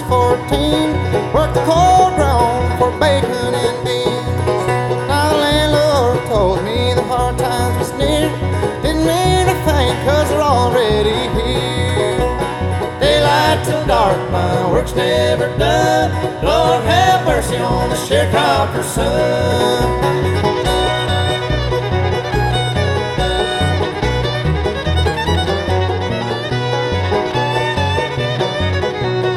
14, worked the cold ground for bacon and beans. Now the landlord told me the hard times was near. Didn't mean a thing, 'cause they're already here. Daylight till dark, my work's never done. Lord have mercy on the sharecropper's son.